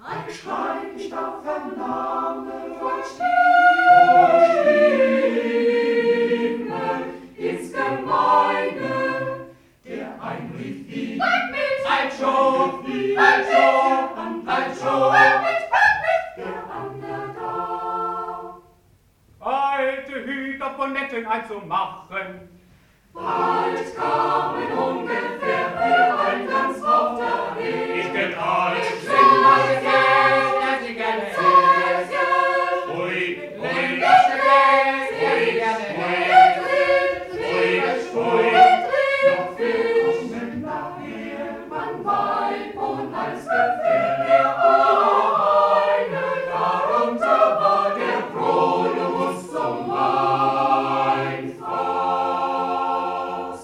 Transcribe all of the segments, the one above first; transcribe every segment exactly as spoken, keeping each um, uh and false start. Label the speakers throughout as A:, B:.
A: Ein Schrei nicht auf Vernahme von Stimme ins Gemeine, der einrief wie
B: Halt schon, halt schon, halt schon,
A: der andere da.
B: alte Hüter von Netten einzumachen.
A: Bald kamen ungefähr wir eingangs auf der Weg.
B: Ich bin alt,
A: Sind mal sehr,
B: dass ich gerne
A: sehr, sehr
B: Ui, ui,
A: Noch willkommen daher, man Weib und als Gefähr der eine, darunter war der Kronos zum Weinfass.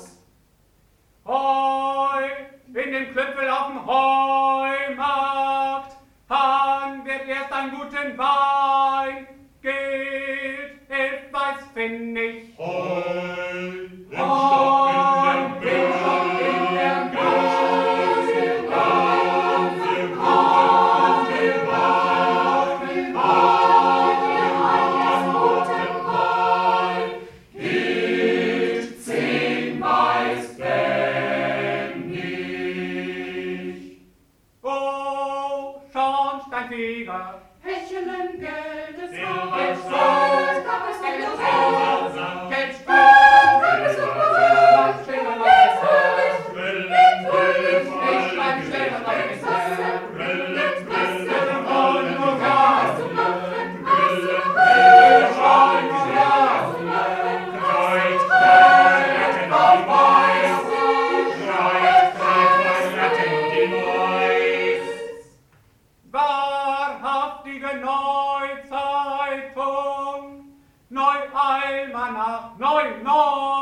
B: Hoi, in dem Klüppel auf dem Heumarkt, Han wird erst einen guten Wein, gilt etwas Pfennig.
C: Hoi, im
B: Hoi,
C: Stock in dem
B: im Stock in dem
C: Gas, im Gas, im Gas, im Gas, im Gas,
A: Gilt zehn Weißpfennig.
B: Oh, Schornsteinfeger,
A: Hechelen Geldes
C: Silberstein,
A: gab es
B: Geld
A: Geld
B: Geld
A: gab es
B: Schneller noch
C: Quellen, Quellen,
B: Ich schreib schneller noch
C: Quellen, Quellen,
B: wahrhaftige Neuzeitung, Neualmanach, neu, neu.